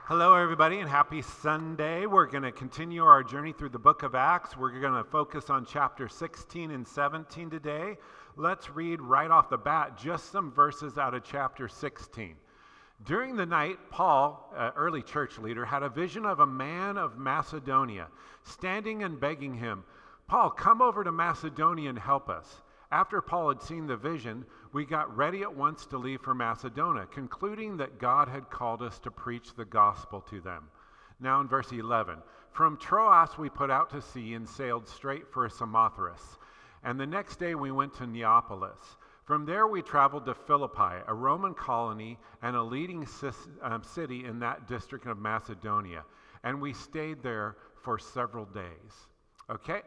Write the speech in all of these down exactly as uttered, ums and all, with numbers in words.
Hello, everybody, and happy Sunday. We're going to continue our journey through the book of Acts. We're going to focus on chapter sixteen and seventeen today. Let's read right off the bat just some verses out of chapter sixteen. During the night, Paul, an early church leader, had a vision of a man of Macedonia, standing and begging him, "Paul, come over to Macedonia and help us." After Paul had seen the vision, we got ready at once to leave for Macedonia, concluding that God had called us to preach the gospel to them. Now in verse eleven, from Troas we put out to sea and sailed straight for Samothrace. And the next day we went to Neapolis. From there we traveled to Philippi, a Roman colony and a leading um, city in that district of Macedonia. And we stayed there for several days. Okay?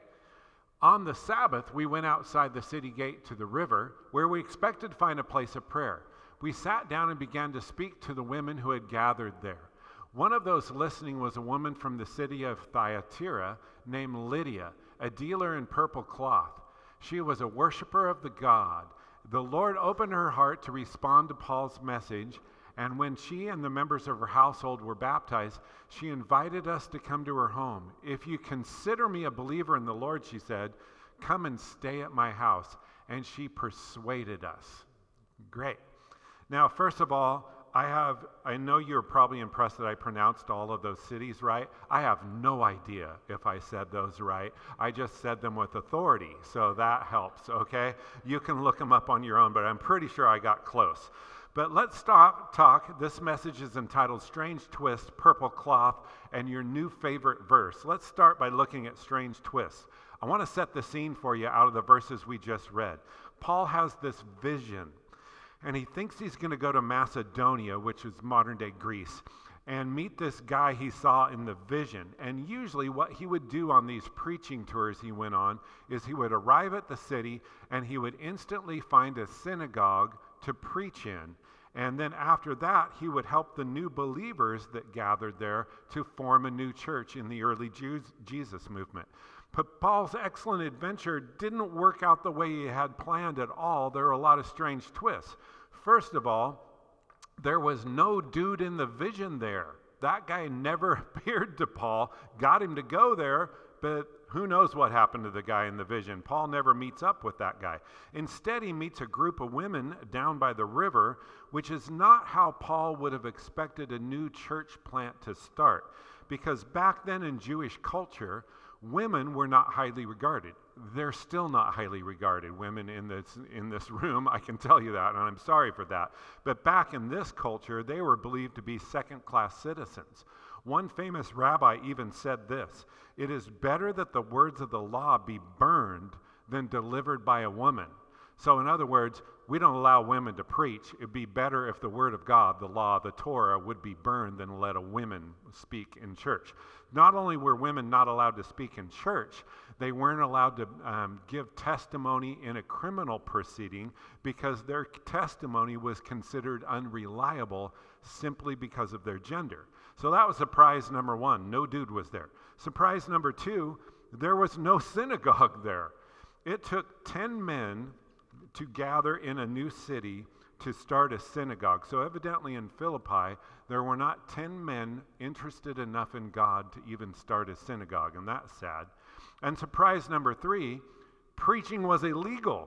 On the Sabbath, we went outside the city gate to the river, where we expected to find a place of prayer. We sat down and began to speak to the women who had gathered there. One of those listening was a woman from the city of Thyatira named Lydia, a dealer in purple cloth. She was a worshiper of the God. The Lord opened her heart to respond to Paul's message, and when she and the members of her household were baptized, she invited us to come to her home. "If you consider me a believer in the Lord," she said, "come and stay at my house." And she persuaded us. Great. Now, first of all, I have, I know you're probably impressed that I pronounced all of those cities right. I have no idea if I said those right. I just said them with authority, so that helps, okay? You can look them up on your own, but I'm pretty sure I got close. But let's stop talk. This message is entitled Strange Twist, Purple Cloth, and Your New Favorite Verse. Let's start by looking at Strange Twist. I want to set the scene for you out of the verses we just read. Paul has this vision, and he thinks he's going to go to Macedonia, which is modern-day Greece, and meet this guy he saw in the vision. And usually what he would do on these preaching tours he went on is he would arrive at the city, and he would instantly find a synagogue to preach in. And then after that, he would help the new believers that gathered there to form a new church in the early Jews, Jesus movement. But Paul's excellent adventure didn't work out the way he had planned at all. There were a lot of strange twists. First of all, there was no dude in the vision there. That guy never appeared to Paul, got him to go there, but who knows what happened to the guy in the vision. Paul never meets up with that guy. Instead, he meets a group of women down by the river, which is not how Paul would have expected a new church plant to start. Because back then in Jewish culture, women were not highly regarded. They're still not highly regarded, women in this in this room, I can tell you that, and I'm sorry for that. But back in this culture, they were believed to be second-class citizens. One famous rabbi even said this: "It is better that the words of the law be burned than delivered by a woman." So in other words, we don't allow women to preach. It'd be better if the word of God, the law, the Torah, would be burned than let a woman speak in church. Not only were women not allowed to speak in church, they weren't allowed to um, give testimony in a criminal proceeding because their testimony was considered unreliable simply because of their gender. So that was surprise number one. No dude was there. Surprise number two, there was no synagogue there. It took ten men to gather in a new city to start a synagogue. So evidently in Philippi, there were not ten men interested enough in God to even start a synagogue, and that's sad. And surprise number three, preaching was illegal.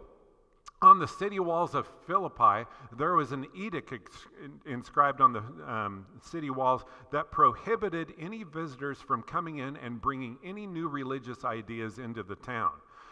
On the city walls of Philippi, there was an edict ex- inscribed on the um, city walls that prohibited any visitors from coming in and bringing any new religious ideas into the town.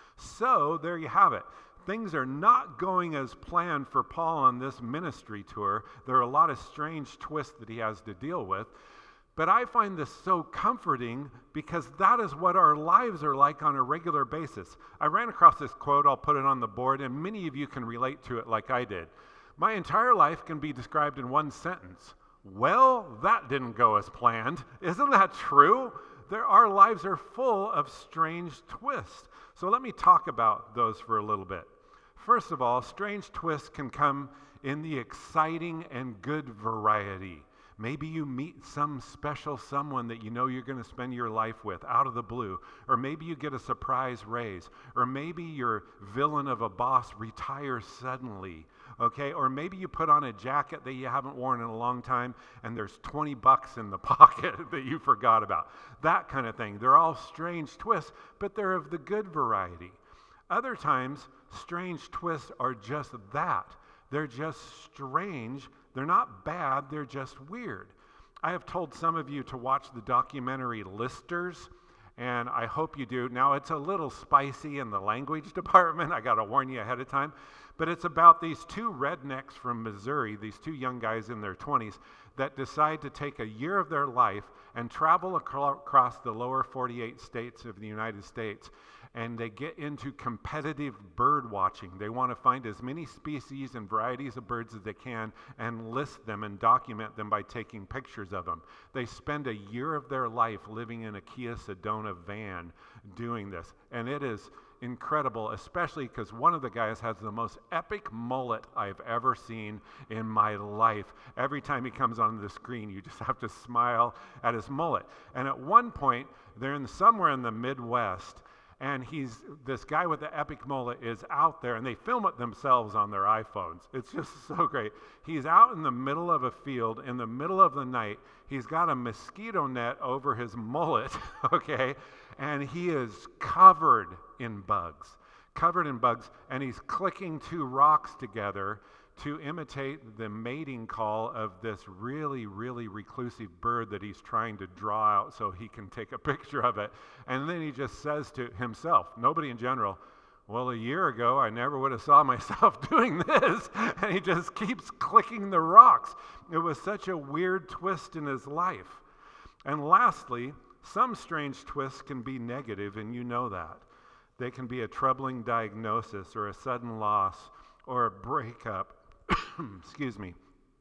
So there you have it. Things are not going as planned for Paul on this ministry tour. There are a lot of strange twists that he has to deal with. But I find this so comforting because that is what our lives are like on a regular basis. I ran across this quote, I'll put it on the board, and many of you can relate to it like I did. My entire life can be described in one sentence. Well, that didn't go as planned. Isn't that true? There, our lives are full of strange twists. So let me talk about those for a little bit. First of all, strange twists can come in the exciting and good variety. Maybe you meet some special someone that you know you're going to spend your life with out of the blue. Or maybe you get a surprise raise. Or maybe your villain of a boss retires suddenly. okay? Or maybe you put on a jacket that you haven't worn in a long time and there's twenty bucks in the pocket that you forgot about. That kind of thing. They're all strange twists, but they're of the good variety. Other times, strange twists are just that. They're just strange. They're not bad, they're just weird. I have told some of you to watch the documentary Listers, and I hope you do. Now, it's a little spicy in the language department. I got to warn you ahead of time. But it's about these two rednecks from Missouri, these two young guys in their twenties, that decide to take a year of their life and travel acro- across the lower forty-eight states of the United States. And they get into competitive bird watching. They want to find as many species and varieties of birds as they can and list them and document them by taking pictures of them. They spend a year of their life living in a Kia Sedona van doing this. And it is incredible, especially because one of the guys has the most epic mullet I've ever seen in my life. Every time he comes on the screen, you just have to smile at his mullet. And at one point, they're in somewhere in the Midwest, and he's this guy with the epic mullet is out there, and they film it themselves on their iPhones. It's just so great. He's out in the middle of a field in the middle of the night. He's got a mosquito net over his mullet, okay? And he is covered in bugs, covered in bugs, and he's clicking two rocks together to imitate the mating call of this really, really reclusive bird that he's trying to draw out so he can take a picture of it. And then he just says to himself, nobody in general, well, a year ago, I never would have saw myself doing this. And he just keeps clicking the rocks. It was such a weird twist in his life. And lastly, some strange twists can be negative, and you know that. They can be a troubling diagnosis or a sudden loss or a breakup, excuse me,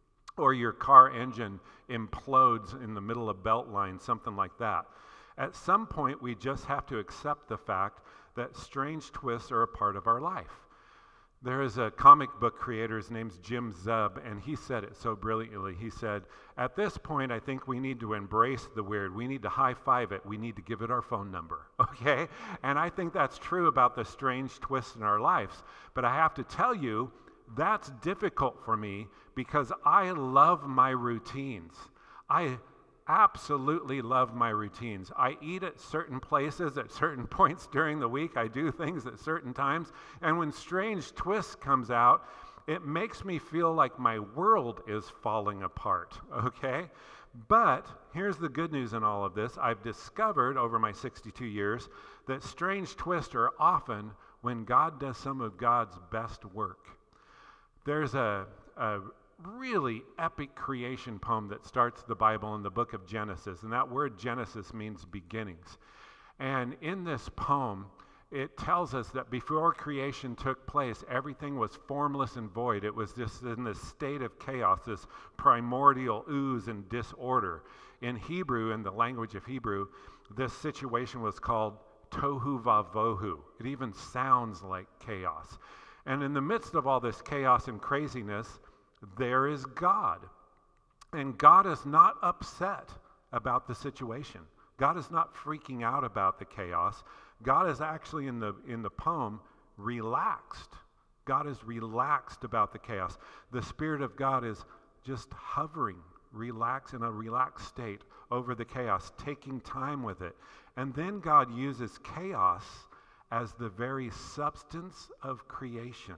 or your car engine implodes in the middle of Beltline, something like that. At some point, we just have to accept the fact that strange twists are a part of our life. There is a comic book creator, his name's Jim Zub, and he said it so brilliantly. He said, at this point, I think we need to embrace the weird. We need to high-five it. We need to give it our phone number, okay? And I think that's true about the strange twists in our lives. But I have to tell you, that's difficult for me because I love my routines. I absolutely love my routines. I eat at certain places at certain points during the week. I do things at certain times. And when strange twists comes out, it makes me feel like my world is falling apart, okay? But here's the good news in all of this. I've discovered over my sixty-two years that strange twists are often when God does some of God's best work. There's a, a really epic creation poem that starts the Bible in the book of Genesis, and that word Genesis means beginnings. And in this poem, it tells us that before creation took place, everything was formless and void. It was just in this state of chaos, this primordial ooze and disorder. In Hebrew, in the language of Hebrew, this situation was called tohu vavohu. It even sounds like chaos. And in the midst of all this chaos and craziness, there is God. And God is not upset about the situation. God is not freaking out about the chaos. God is actually, in the in the poem, relaxed. God is relaxed about the chaos. The Spirit of God is just hovering, relaxed in a relaxed state over the chaos, taking time with it. And then God uses chaos as the very substance of creation.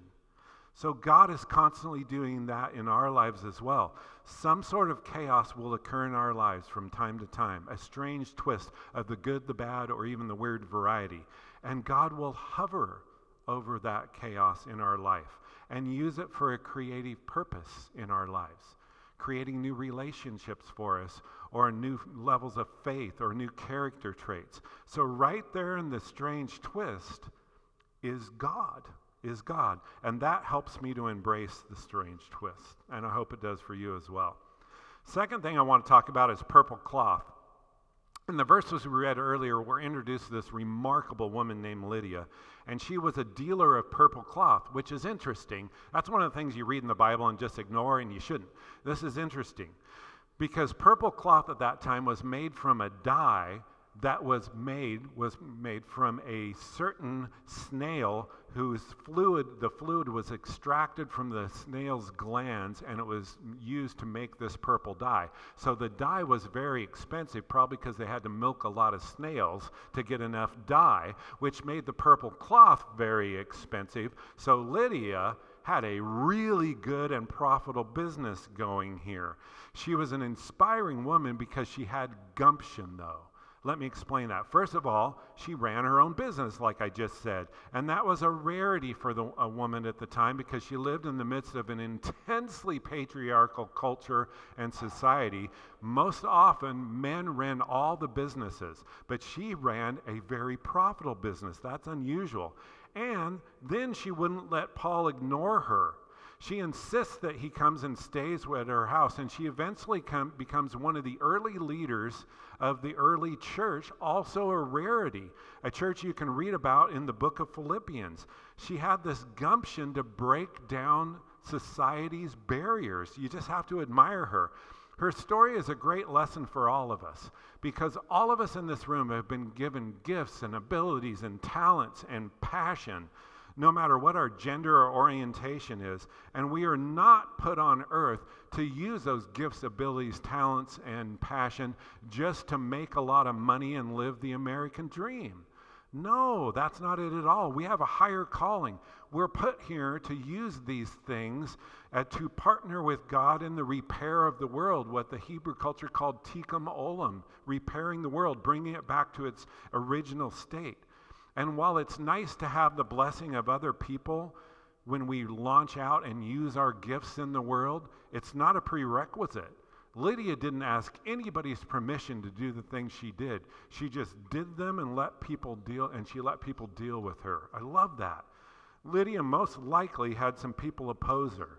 So God is constantly doing that in our lives as well. Some sort of chaos will occur in our lives from time to time, a strange twist of the good, the bad, or even the weird variety. And God will hover over that chaos in our life and use it for a creative purpose in our lives, creating new relationships for us, or new levels of faith, or new character traits. So right there in the strange twist is God. is God. And that helps me to embrace the strange twist. And I hope it does for you as well. Second thing I want to talk about is purple cloth. In the verses we read earlier, we're introduced to this remarkable woman named Lydia. And she was a dealer of purple cloth, which is interesting. That's one of the things you read in the Bible and just ignore, and you shouldn't. This is interesting. Because purple cloth at that time was made from a dye that was made was made from a certain snail whose fluid, the fluid was extracted from the snail's glands, and it was used to make this purple dye. So the dye was very expensive, probably because they had to milk a lot of snails to get enough dye, which made the purple cloth very expensive. So Lydia had a really good and profitable business going here. She was an inspiring woman because she had gumption, though. Let me explain that. First of all, she ran her own business, like I just said. And that was a rarity for the, a woman at the time because she lived in the midst of an intensely patriarchal culture and society. Most often, men ran all the businesses, but she ran a very profitable business. That's unusual. And then she wouldn't let Paul ignore her. She insists that he comes and stays at her house, and she eventually come, becomes one of the early leaders of the early church, also a rarity, a church you can read about in the book of Philippians. She had this gumption to break down society's barriers. You just have to admire her. Her story is a great lesson for all of us, because all of us in this room have been given gifts and abilities and talents and passion, no matter what our gender or orientation is. And we are not put on earth to use those gifts, abilities, talents, and passion just to make a lot of money and live the American dream. No, that's not it at all. We have a higher calling. We're put here to use these things uh, to partner with God in the repair of the world, what the Hebrew culture called tikkun olam, repairing the world, bringing it back to its original state. And while it's nice to have the blessing of other people when we launch out and use our gifts in the world, it's not a prerequisite. Lydia didn't ask anybody's permission to do the things she did. She just did them and let people deal, and she let people deal with her. I love that. Lydia most likely had some people oppose her.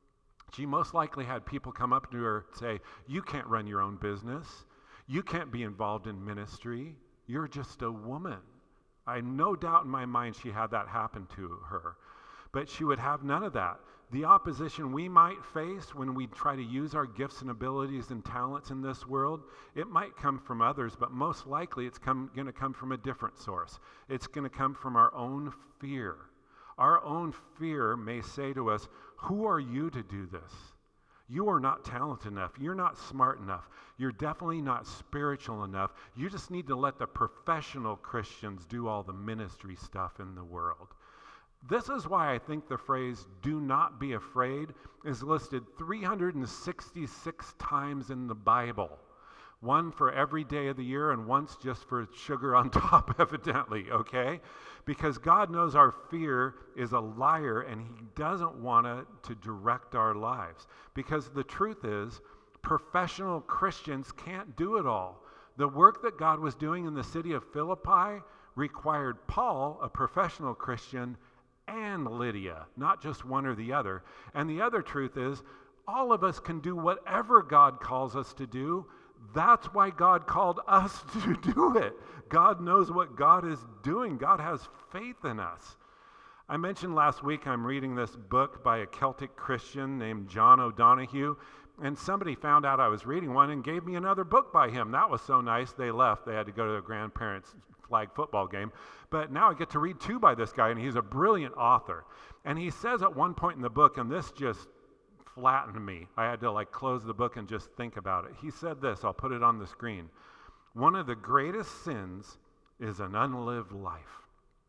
She most likely had people come up to her and say, "You can't run your own business. You can't be involved in ministry. You're just a woman." I no doubt in my mind she had that happen to her. But she would have none of that. The opposition we might face when we try to use our gifts and abilities and talents in this world, it might come from others, but most likely it's going to come from a different source. It's going to come from our own fear. Our own fear may say to us, "Who are you to do this? You are not talented enough. You're not smart enough. You're definitely not spiritual enough. You just need to let the professional Christians do all the ministry stuff in the world." This is why I think the phrase, "do not be afraid," is listed three hundred sixty-six times in the Bible. One for every day of the year and once just for sugar on top, evidently, okay? Because God knows our fear is a liar and he doesn't want it to direct our lives. Because the truth is, professional Christians can't do it all. The work that God was doing in the city of Philippi required Paul, a professional Christian, and Lydia, not just one or the other. And the other truth is, all of us can do whatever God calls us to do. That's why God called us to do it. God knows what God is doing. God has faith in us. I mentioned last week I'm reading this book by a Celtic Christian named John O'Donohue, and somebody found out I was reading one and gave me another book by him. That was so nice. They left. They had to go to their grandparents' flag football game. But now I get to read two by this guy, and he's a brilliant author. And he says at one point in the book, and this just flattened me. I had to like close the book and just think about it. He said this, I'll put it on the screen. "One of the greatest sins is an unlived life.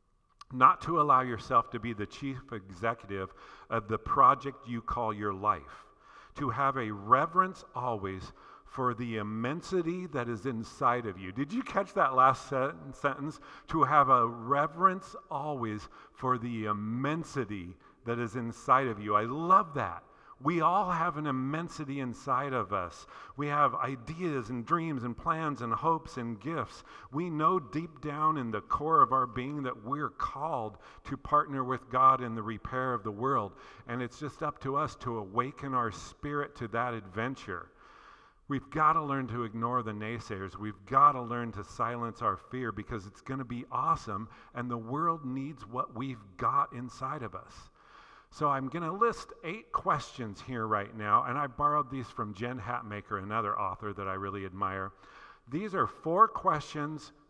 Not to allow yourself to be the chief executive of the project you call your life. To have a reverence always for the immensity that is inside of you." Did you catch that last sen- sentence? To have a reverence always for the immensity that is inside of you. I love that. We all have an immensity inside of us. We have ideas and dreams and plans and hopes and gifts. We know deep down in the core of our being that we're called to partner with God in the repair of the world. And it's just up to us to awaken our spirit to that adventure. We've got to learn to ignore the naysayers. We've got to learn to silence our fear because it's going to be awesome and the world needs what we've got inside of us. So I'm going to list eight questions here right now, and I borrowed these from Jen Hatmaker, another author that I really admire. These are four questions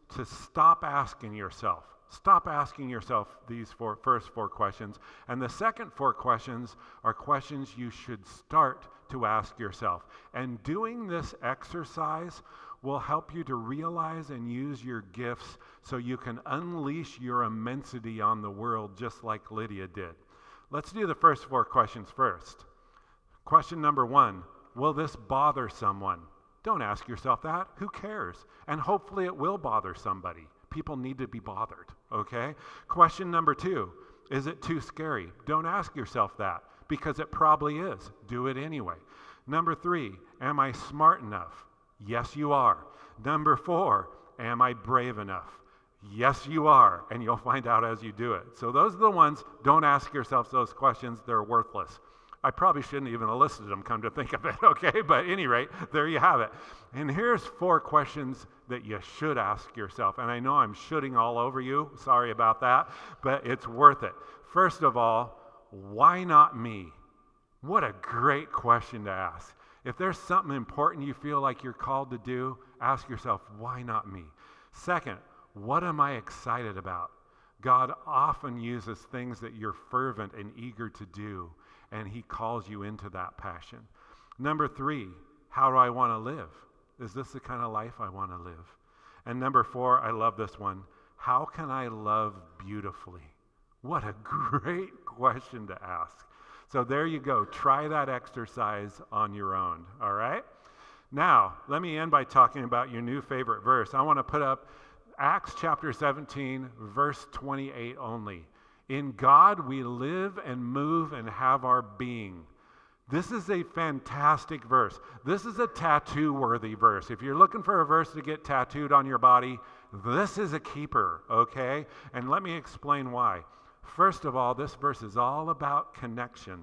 to stop asking yourself. Stop asking yourself these four, first four questions. And the second four questions are questions you should start to ask yourself. And doing this exercise will help you to realize and use your gifts so you can unleash your immensity on the world just like Lydia did. Let's do the first four questions first. Question number one, will this bother someone? Don't ask yourself that. Who cares? And hopefully it will bother somebody. People need to be bothered, okay? Question number two, is it too scary? Don't ask yourself that because it probably is. Do it anyway. Number three, am I smart enough? Yes, you are. Number four, am I brave enough? Yes, you are, and you'll find out as you do it. So those are the ones, don't ask yourself those questions. They're worthless. I probably shouldn't even have listed them, come to think of it, okay? But at any rate, there you have it. And here's four questions that you should ask yourself. And I know I'm shooting all over you. Sorry about that, but it's worth it. First of all, why not me? What a great question to ask. If there's something important you feel like you're called to do, ask yourself, why not me? Second, what am I excited about? God often uses things that you're fervent and eager to do, and he calls you into that passion. Number three, how do I want to live? Is this the kind of life I want to live? And number four, I love this one. How can I love beautifully? What a great question to ask. So there you go. Try that exercise on your own, all right? Now, let me end by talking about your new favorite verse. I want to put up Acts chapter seventeen, verse twenty-eight only. In God we live and move and have our being. This is a fantastic verse. This is a tattoo-worthy verse. If you're looking for a verse to get tattooed on your body, this is a keeper, okay? And let me explain why. First of all, this verse is all about connection.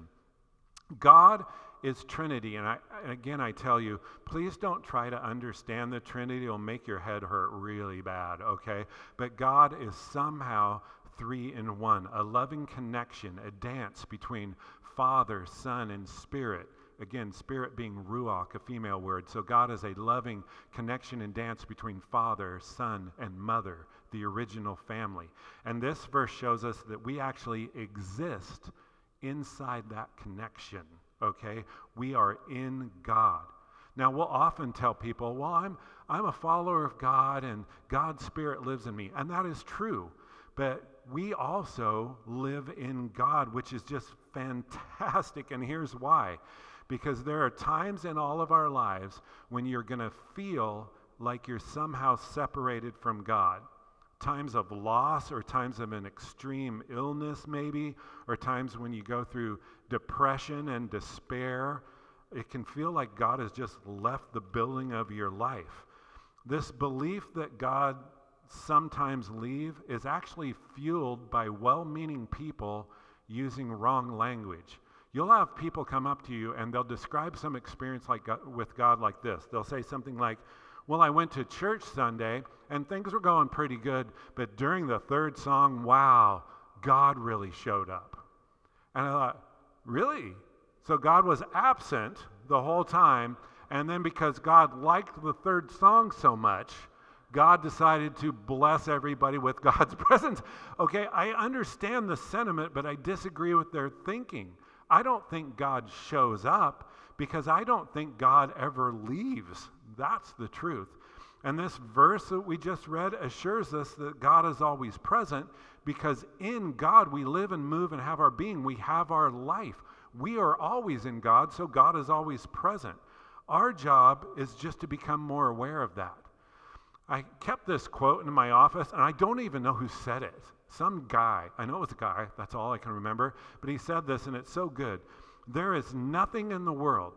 God is Trinity, and, I, and again I tell you, please don't try to understand the Trinity. It'll make your head hurt really bad, okay? But God is somehow three in one, a loving connection, a dance between Father, Son, and Spirit. Again, Spirit being ruach, a female word. So God is a loving connection and dance between Father, Son, and Mother, the original family. And this verse shows us that we actually exist inside that connection, okay? We are in God. Now, we'll often tell people, well, I'm, I'm a follower of God, and God's Spirit lives in me. And that is true. But we also live in God, which is just fantastic. And here's why. Because there are times in all of our lives when you're going to feel like you're somehow separated from God. Times of loss, or times of an extreme illness maybe, or times when you go through depression and despair. It can feel like God has just left the building of your life. This belief that God sometimes leave is actually fueled by well-meaning people using wrong language. You'll have people come up to you and they'll describe some experience like God, with God like this. They'll say something like, well, I went to church Sunday and things were going pretty good, but during the third song, wow, God really showed up. And I thought, really? So God was absent the whole time, and then because God liked the third song so much, God decided to bless everybody with God's presence. Okay, I understand the sentiment, but I disagree with their thinking. I don't think God shows up because I don't think God ever leaves. That's the truth. And this verse that we just read assures us that God is always present because in God we live and move and have our being. We have our life. We are always in God, so God is always present. Our job is just to become more aware of that. I kept this quote in my office, and I don't even know who said it. Some guy, I know it was a guy, that's all I can remember, but he said this, and it's so good. There is nothing in the world,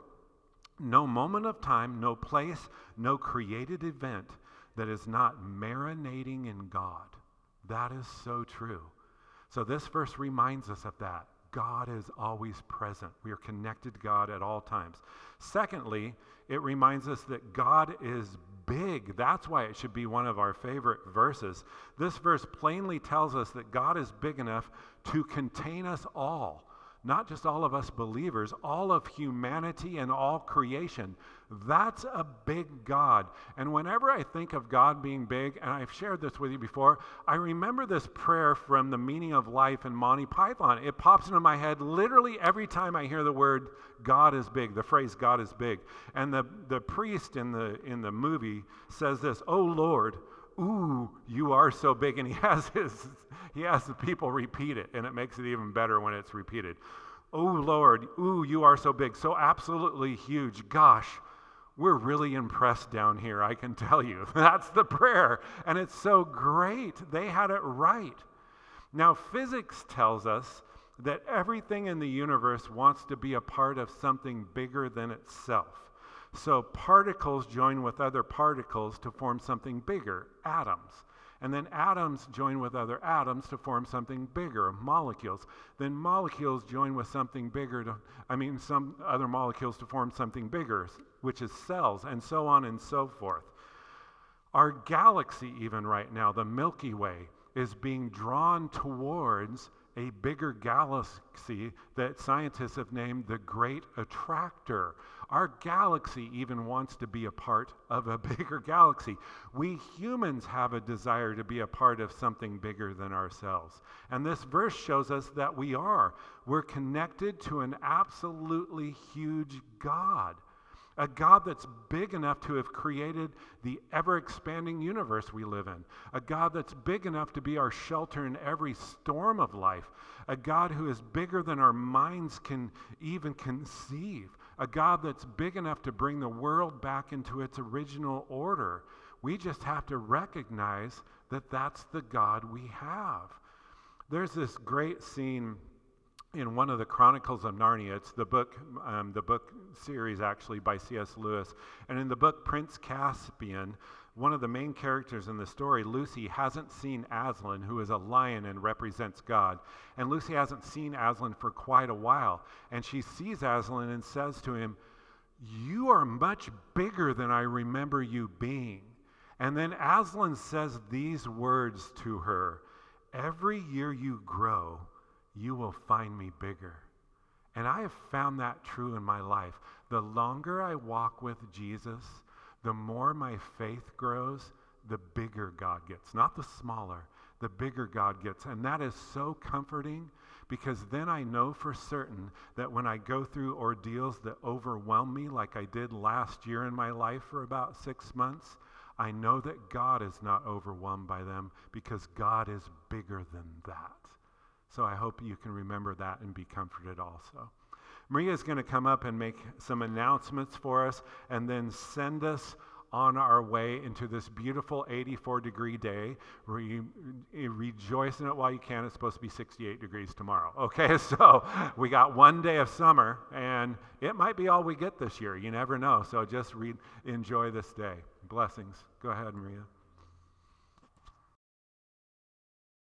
no moment of time, no place, no created event that is not marinating in God. That is so true. So this verse reminds us of that. God is always present. We are connected to God at all times. Secondly, it reminds us that God is big. That's why it should be one of our favorite verses. This verse plainly tells us that God is big enough to contain us all. not just all of us believers, all of humanity and all creation. That's a big God. And whenever I think of God being big, and I've shared this with you before, I remember this prayer from The Meaning of Life in Monty Python. It pops into my head literally every time I hear the word God is big, the phrase God is big. And the, the priest in the, in the movie says this, "Oh Lord, ooh, you are so big." And he has his, he has the people repeat it, and it makes it even better when it's repeated. "Oh Lord, ooh, you are so big, so absolutely huge. Gosh, we're really impressed down here, I can tell you." That's the prayer, and it's so great. They had it right. Now, physics tells us that everything in the universe wants to be a part of something bigger than itself. So particles join with other particles to form something bigger, atoms. And then atoms join with other atoms to form something bigger, molecules. Then molecules join with something bigger, to, I mean, some other molecules to form something bigger, which is cells, and so on and so forth. Our galaxy, even right now, the Milky Way, is being drawn towards a bigger galaxy that scientists have named the Great Attractor. Our galaxy even wants to be a part of a bigger galaxy. We humans have a desire to be a part of something bigger than ourselves. And this verse shows us that we are. We're connected to an absolutely huge God. A God that's big enough to have created the ever-expanding universe we live in. A God that's big enough to be our shelter in every storm of life. A God who is bigger than our minds can even conceive. A God that's big enough to bring the world back into its original order. We just have to recognize that that's the God we have. There's this great scene in one of the Chronicles of Narnia. It's the book, um, the book series actually by C S Lewis. And in the book Prince Caspian, one of the main characters in the story, Lucy, hasn't seen Aslan, who is a lion and represents God. And Lucy hasn't seen Aslan for quite a while. And she sees Aslan and says to him, "You are much bigger than I remember you being." And then Aslan says these words to her, "Every year you grow, you will find me bigger." And I have found that true in my life. The longer I walk with Jesus, the more my faith grows, the bigger God gets. Not the smaller, the bigger God gets. And that is so comforting, because then I know for certain that when I go through ordeals that overwhelm me, like I did last year in my life for about six months, I know that God is not overwhelmed by them, because God is bigger than that. So I hope you can remember that and be comforted also. Maria is going to come up and make some announcements for us, and then send us on our way into this beautiful eighty-four degree day. Re- rejoice in it while you can. It's supposed to be sixty-eight degrees tomorrow. Okay, so we got one day of summer, and it might be all we get this year. You never know. So just re- enjoy this day. Blessings. Go ahead, Maria.